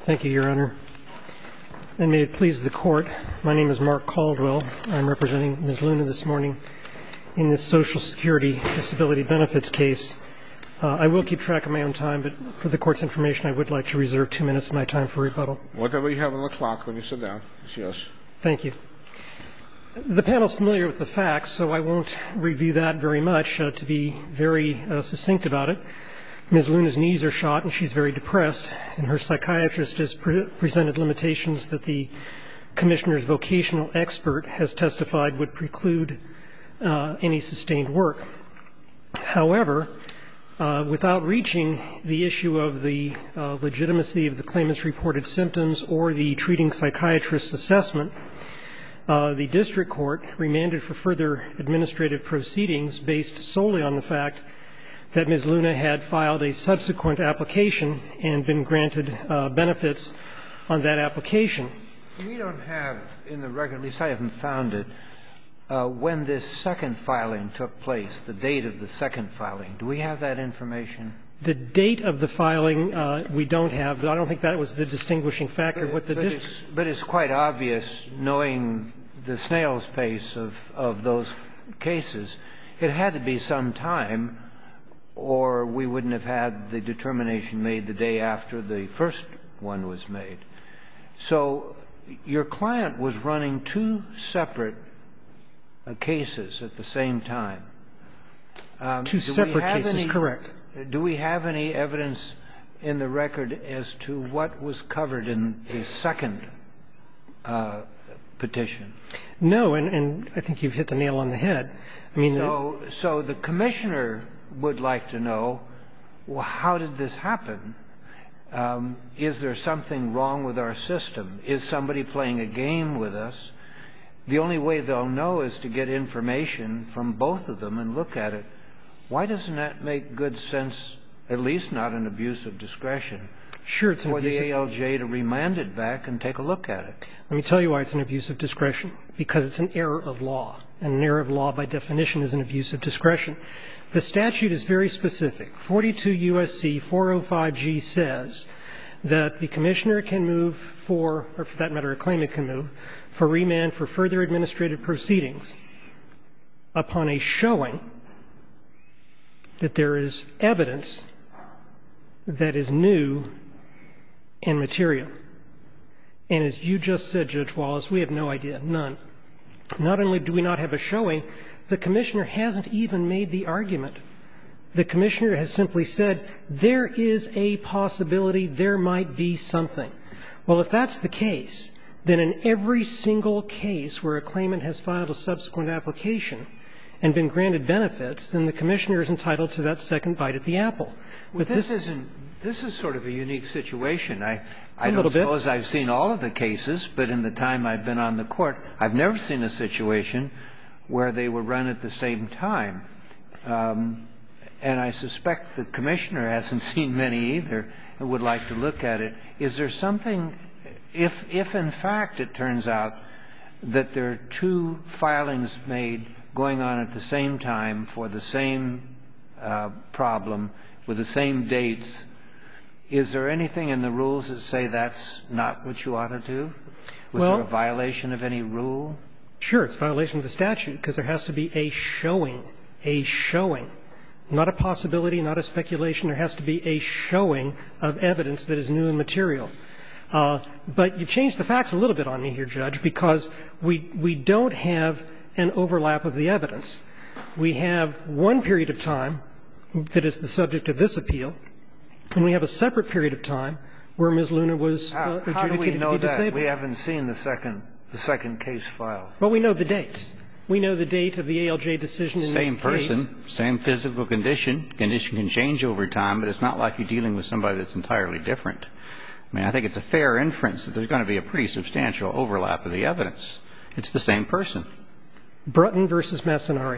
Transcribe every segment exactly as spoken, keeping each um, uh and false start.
Thank you, Your Honor. And may it please the Court, my name is Mark Caldwell. I'm representing Miz Luna this morning in this Social Security Disability Benefits case. Uh, I will keep track of my own time, but for the Court's information, I would like to reserve two minutes of my time for rebuttal. Whatever you have on the clock when you sit down, it's yours. Thank you. The panel is familiar with the facts, so I won't review that very much. Uh, to be very uh, succinct about it, Miz Luna's knees are shot and she's very depressed, and her psychiatrist has pre- presented limitations that the Commissioner's vocational expert has testified would preclude uh, any sustained work. However, uh, without reaching the issue of the uh, legitimacy of the claimant's reported symptoms or the treating psychiatrist's assessment, uh, the district court remanded for further administrative proceedings based solely on the fact that Miz Luna had filed a subsequent application and been granted uh, benefits on that application. We don't have in the record, at least I haven't found it, uh, when this second filing took place, the date of the second filing. Do we have that information? The date of the filing uh, we don't have, but I don't think that was the distinguishing factor. But, what the but, district... it's, but it's quite obvious, knowing the snail's pace of, of those cases, it had to be some time, or we wouldn't have had the determination made the day after the first one was made. So your client was running two separate uh, cases at the same time. Um, two separate cases, any, correct. Do we have any evidence in the record as to what was covered in the second uh, petition? No, and, and I think you've hit the nail on the head. I mean, so, the, so the Commissioner would like to know, well, how did this happen? Um, is there something wrong with our system? Is somebody playing a game with us? The only way they'll know is to get information from both of them and look at it. Why doesn't that make good sense, at least not an abuse of discretion, sure, it's an for abuse the of... A L J to remand it back and take a look at it? Let me tell you why it's an abuse of discretion. Because it's an error of law. And an error of law, by definition, is an abuse of discretion. The statute is very specific. forty-two U S C four oh five G says that the Commissioner can move for, or for that matter, a claimant can move, for remand for further administrative proceedings upon a showing that there is evidence that is new and material. And as you just said, Judge Wallace, we have no idea, none. Not only do we not have a showing, the Commissioner hasn't even made the argument. The Commissioner has simply said, there is a possibility there might be something. Well, if that's the case, then in every single case where a claimant has filed a subsequent application and been granted benefits, then the Commissioner is entitled to that second bite at the apple. But this, this isn't – this is sort of a unique situation. I, I don't suppose bit. I've seen all of the cases, but in the time I've been on the Court, I've never seen a situation where they were run at the same time. Um, and I suspect the Commissioner hasn't seen many either and would like to look at it. Is there something – if, if in fact it turns out that there are two filings made going on at the same time for the same uh, problem with the same dates, is there anything in the rules that say that's not what you ought to do? Was well, there a violation of any rule? Sure, it's a violation of the statute because there has to be a showing, a showing, not a possibility, not a speculation. There has to be a showing of evidence that is new and material. Uh, but you changed the facts a little bit on me here, Judge, because we we don't have an overlap of the evidence. We have one period of time that is the subject of this appeal, and we have a separate period of time where Miz Luna was uh, adjudicated How do we know to be disabled. that? We haven't seen the second the second case file. Well, we know the dates. We know the date of the A L J decision in Same this case. Same person, same physical condition. Condition can change over time, but it's not like you're dealing with somebody that's entirely different. I mean, I think it's a fair inference that there's going to be a pretty substantial overlap of the evidence. It's the same person. Brutton versus Massonari.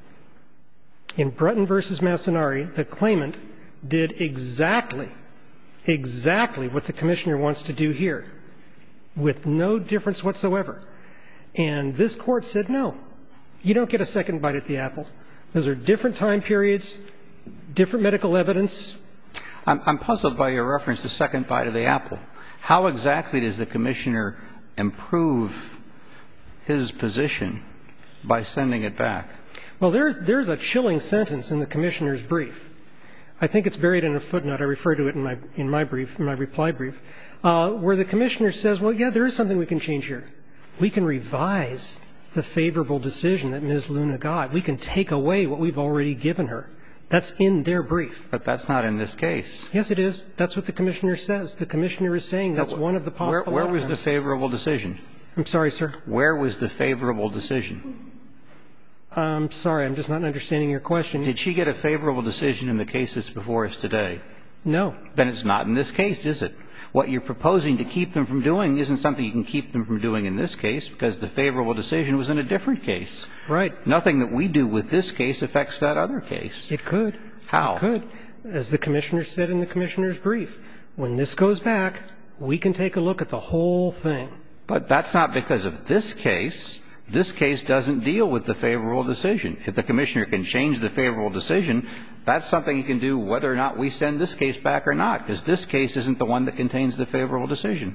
In Brutton versus Massonari, the claimant did exactly, exactly what the Commissioner wants to do here, with no difference whatsoever. And this Court said, no, you don't get a second bite at the apple. Those are different time periods, different medical evidence. I'm, I'm puzzled by your reference to second bite of the apple. How exactly does the commissioner improve his position by sending it back? Well, there, there's a chilling sentence in the commissioner's brief. I think it's buried in a footnote. I refer to it in my, in my brief, in my reply brief, uh, where the commissioner says, well, yeah, there is something we can change here. We can revise the favorable decision that Miz Luna got. We can take away what we've already given her. That's in their brief. But that's not in this case. Yes, it is. That's what the commissioner says. The commissioner is saying that's one of the possible Where, where was outcomes. the favorable decision? I'm sorry, sir. Where was the favorable decision? I'm sorry. I'm just not understanding your question. Did she get a favorable decision in the case that's before us today? No. Then it's not in this case, is it? What you're proposing to keep them from doing isn't something you can keep them from doing in this case because the favorable decision was in a different case. Right. Nothing that we do with this case affects that other case. It could. How? It could. As the commissioner said in the commissioner's brief, when this goes back, we can take a look at the whole thing. But that's not because of this case. This case doesn't deal with the favorable decision. If the commissioner can change the favorable decision, that's something he can do whether or not we send this case back or not, because this case isn't the one that contains the favorable decision.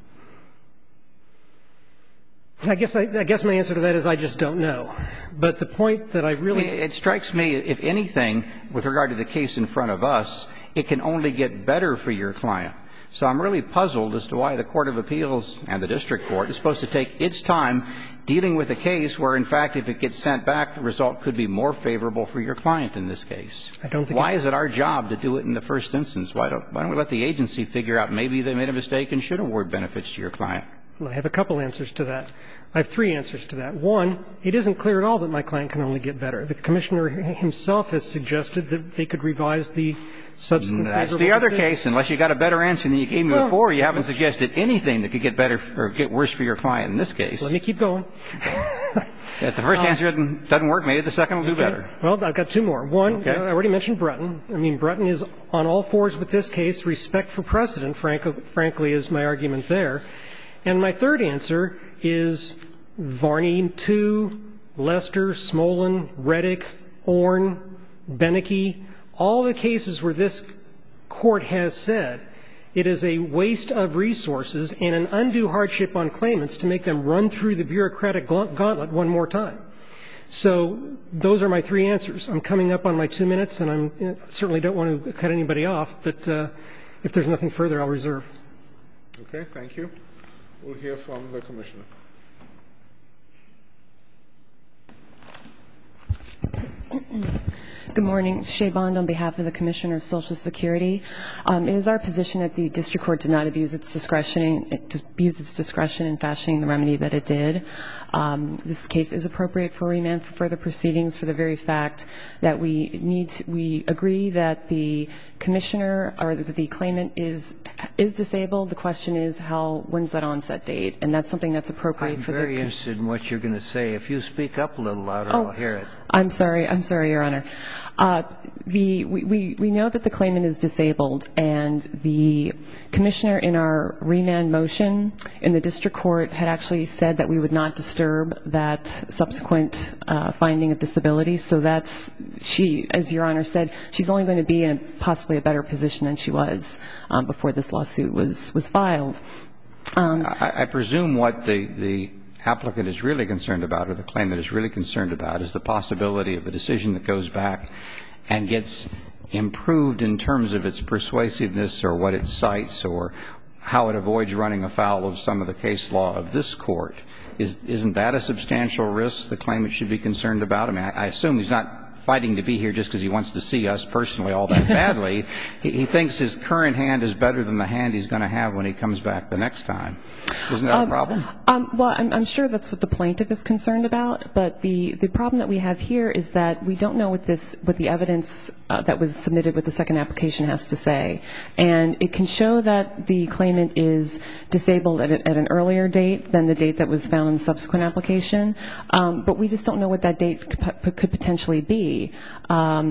I guess I, I guess my answer to that is I just don't know. But the point that I really... I mean, it strikes me, if anything, with regard to the case in front of us, it can only get better for your client. So I'm really puzzled as to why the Court of Appeals and the district court is supposed to take its time dealing with a case where, in fact, if it gets sent back, the result could be more favorable for your client in this case. I don't think why is it our job to do it in the first instance? Why don't, why don't we let the agency figure out maybe they made a mistake and should award benefits to your client? I have a couple answers to that. I have three answers to that. One, it isn't clear at all that my client can only get better. The commissioner himself has suggested that they could revise the subsequent That's favorable the other decision. case. Unless you got a better answer than you gave me Well, before, you haven't suggested anything that could get better or get worse for your client in this case. Let me keep going. If the first answer doesn't, doesn't work, maybe the second will do Okay. better. Well, I've got two more. One, Okay. I already mentioned Brutton. I mean, Brutton is on all fours with this case. Respect for precedent, frank, frankly, is my argument there. And my third answer is Varney two, Lester, Smolin, Reddick, Orn, Beneke, all the cases where this court has said it is a waste of resources and an undue hardship on claimants to make them run through the bureaucratic gauntlet one more time. So those are my three answers. I'm coming up on my two minutes, and I'm, I certainly don't want to cut anybody off, but uh, if there's nothing further, I'll reserve. Okay, thank you. We'll hear from the commissioner. Good morning. Shea Bond on behalf of the Commissioner of Social Security. Um, it is our position that the district court did not abuse its discretion, it abused its discretion in fashioning the remedy that it did. Um, this case is appropriate for remand for further proceedings for the very fact that we need to, we agree that the commissioner or that the claimant is is disabled. The question is how when's that onset date, and that's something that's appropriate I'm for the. I'm very interested in what you're going to say. If you speak up a little louder, Oh, I'll hear it. I'm sorry. I'm sorry, Your Honor. Uh, the, we, we, we know that the claimant is disabled, and the commissioner in our remand motion in the district court had actually said that we would not disturb that subsequent uh, finding of disability. So that's, she, as Your Honor said, she's only going to be in possibly a better position than she was um, before this lawsuit was, was filed. Um, I, I presume what the, the applicant is really concerned about, or the claimant is really concerned about, is the possibility of a decision that goes back and gets improved in terms of its persuasiveness or what it cites or how it avoids running afoul of some of the case law of this court. Is, isn't that a substantial risk the claimant should be concerned about? I mean, I, I assume he's not fighting to be here just because he wants to see us personally all that badly. he, he thinks his current hand is better than the hand he's going to have when he comes back the next time. Isn't that um, a problem? Um, well, I'm, I'm sure that's what the plaintiff is concerned about. But the, the problem that we have here is that we don't know what this what the evidence uh, that was submitted with the second application has to say. And it can show that the claimant is disabled at, a, at an earlier date than the date that was found in the subsequent application. Um, but we just don't know what that date could, could potentially be. Um,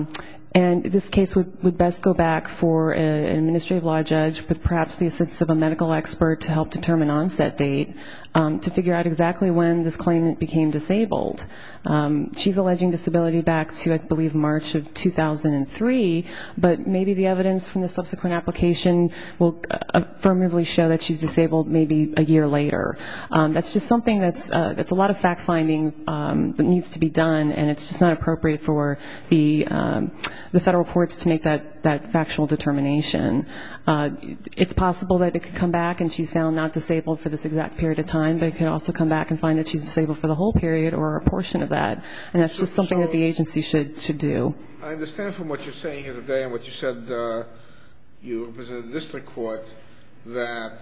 And this case would, would best go back for a, an administrative law judge with perhaps the assistance of a medical expert to help determine onset date, um, to figure out exactly when this claimant became disabled. Um, she's alleging disability back to, I believe, March of two thousand three, but maybe the evidence from the subsequent application will uh, affirmatively show that she's disabled maybe a year later. Um, that's just something that's, uh, that's a lot of fact-finding um, that needs to be done, and it's just not appropriate for the um, the federal courts to make that, that factual determination. Uh, it's possible that it could come back and she's found not disabled for this exact period of time, but it could also come back and find that she's disabled for the whole period or a portion of that. And that's so, just something so that the agency should, should do. I understand from what you're saying here today and what you said, uh, you represent the district court, that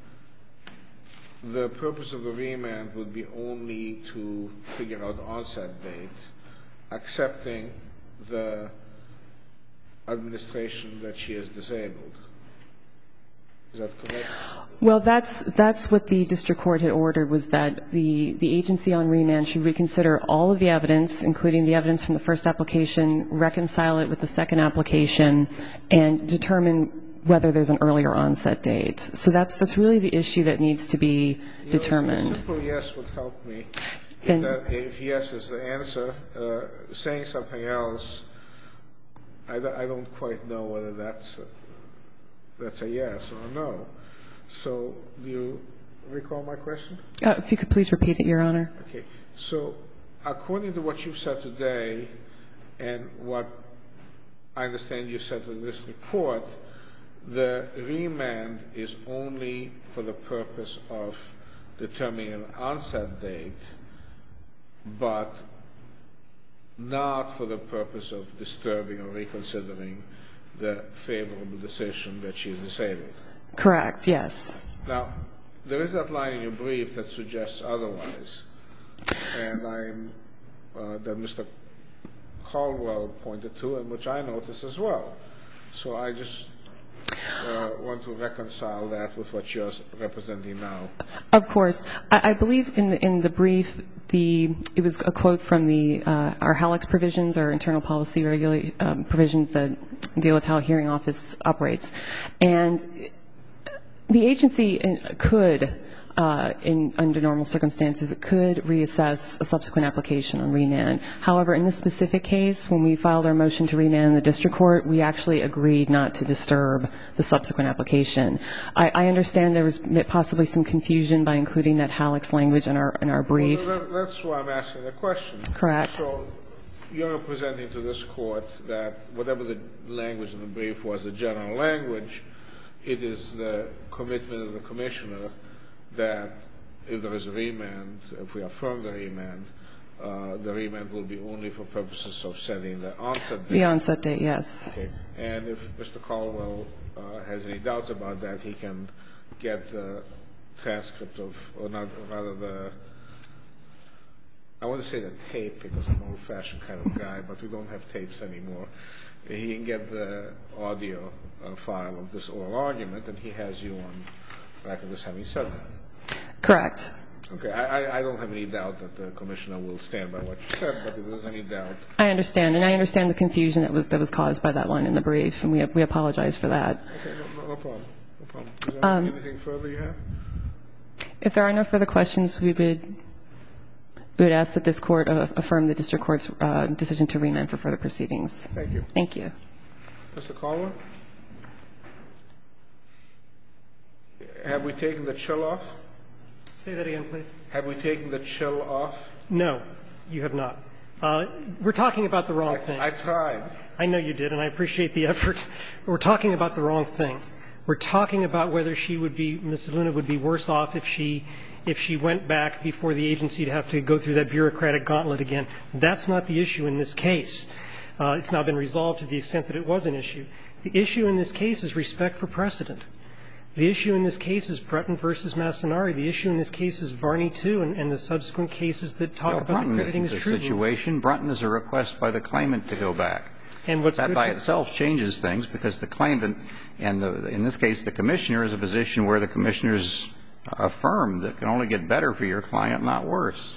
the purpose of the remand would be only to figure out onset date, accepting the administration that she is disabled. Is that correct? Well, that's that's what the district court had ordered, was that the, the agency on remand should reconsider all of the evidence, including the evidence from the first application, reconcile it with the second application, and determine whether there's an earlier onset date. So that's that's really the issue that needs to be You determined. know, a simple yes would help me. If, And- that, if yes is the answer, uh, saying something else, I, don't- I don't quite know whether that's a, that's a yes or a no. So do you recall my question? Uh, if you could please repeat it, Your Honor. Okay. So according to what you've said today and what I understand you said to the district court, the remand is only for the purpose of determining an onset date, but not for the purpose of disturbing or reconsidering the favorable decision that she is disabled. Correct, yes. Now, there is that line in your brief that suggests otherwise, and I'm uh, that Mister Caldwell pointed to, and which I noticed as well. So I just uh, want to reconcile that with what you're representing now. Of course. I, I believe in the, in the brief, the it was a quote from the uh, our HALEX provisions, our internal policy regula- um, provisions that deal with how a hearing office operates. And the agency could, uh, in under normal circumstances, it could reassess a subsequent application on remand. However, in this specific case, when we filed our motion to remand in the district court, we actually agreed not to disturb the subsequent application. I, I understand there was possibly some confusion by including that HALEX language in our in our brief. Well, that, that's why I'm asking the question. Correct. So you're presenting to this court that whatever the language in the brief was, the general language, it is the commitment of the commissioner that if there is a remand, if we affirm the remand, uh, the remand will be only for purposes of setting the onset date. The onset date, yes. Okay. And if Mister Caldwell uh, has any doubts about that, he can get the transcript of, or not, rather the, I want to say the tape because I'm an old-fashioned kind of guy, but we don't have tapes anymore. He can get the audio uh, file of this oral argument, and he has you on record as having said that. Correct. Okay, I, I, I don't have any doubt that the commissioner will stand by what you said, but if there's any doubt. I understand, and I understand the confusion that was that was caused by that line in the brief, and we we apologize for that. Okay, no, no problem. No problem. Is there Um, anything further you have? If there are no further questions, we would we would ask that this court uh, affirm the district court's uh, decision to remand for further proceedings. Thank you. Thank you. Mister Caldwell? Have we taken the chill off? Say that again, please. Have we taken the chill off? No, you have not. Uh, we're talking about the wrong I, thing. I tried. I know you did, and I appreciate the effort. We're talking about the wrong thing. We're talking about whether she would be, Miz Luna would be worse off if she, if she went back before the agency to have to go through that bureaucratic gauntlet again. That's not the issue in this case. Uh, it's now been resolved to the extent that it was an issue. The issue in this case is respect for precedent. The issue in this case is Brunton versus Massonari. The issue in this case is Varney two and, and the subsequent cases that talk No, about Brunton the crediting isn't as the true. situation. Brunton is a request by the claimant to go back. And what's that good by for- itself changes things because the claimant and the, in this case the commissioner is a position where the commissioners affirm that it can only get better for your client, not worse.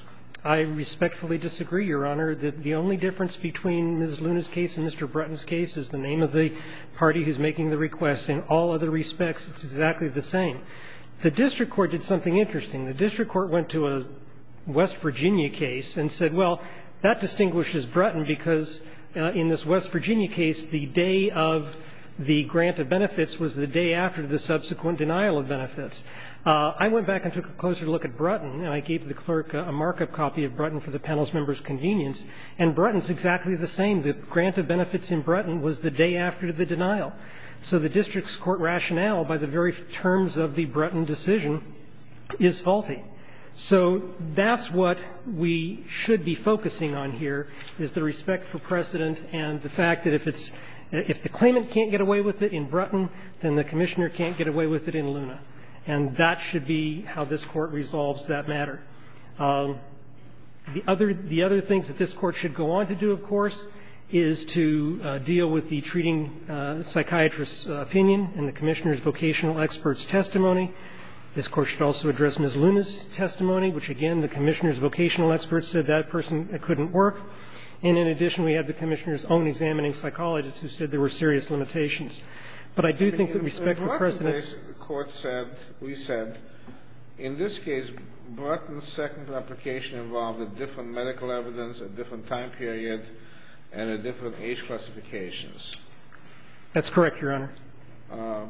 I respectfully disagree, Your Honor. The, the only difference between Miz Luna's case and Mister Bretton's case is the name of the party who's making the request. In all other respects, it's exactly the same. The district court did something interesting. The district court went to a West Virginia case and said, well, that distinguishes Bretton because uh, in this West Virginia case, the day of the grant of benefits was the day after the subsequent denial of benefits. Uh, I went back and took a closer look at Bretton, and I gave the clerk a, a markup copy of Bretton for the panel's members' convenience, and Bretton's exactly the same. The grant of benefits in Bretton was the day after the denial. So the district's court rationale, by the very terms of the Bretton decision, is faulty. So that's what we should be focusing on here, is the respect for precedent and the fact that if it's if the claimant can't get away with it in Bretton, then the commissioner can't get away with it in Luna. And that should be how this court resolves that matter. Um, the other the other things that this court should go on to do, of course, is to uh, deal with the treating uh, psychiatrist's uh, opinion and the commissioner's vocational expert's testimony. This court should also address Miz Luna's testimony, which, again, the commissioner's vocational expert said that person couldn't work. And in addition, we have the commissioner's own examining psychologist who said there were serious limitations. But I do think that respect for precedent. The court said, we said, in this case, Bretton's second application involved a different medical evidence, a different time period, and a different age classifications. That's correct, Your Honor. Uh,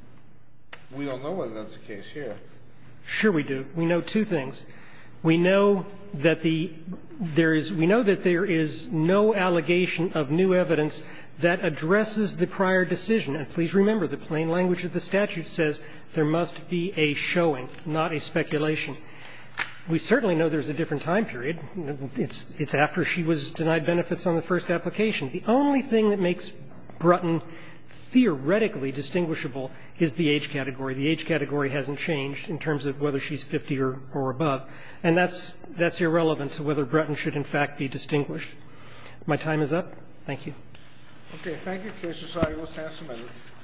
we don't know whether that's the case here. Sure we do. We know two things. We know that the there is we know that there is no allegation of new evidence that addresses the prior decision. And please remember, the plain language of the statute says there must be a showing, not a speculation. We certainly know there's a different time period. It's it's after she was denied benefits on the first application. The only thing that makes Bretton theoretically distinguishable is the age category. The age category hasn't changed in terms of whether she's fifty or, or above. And that's that's irrelevant to whether Bretton should in fact be distinguished. My time is up. Thank you. Okay, thank you, Case Society. We'll stand some minutes.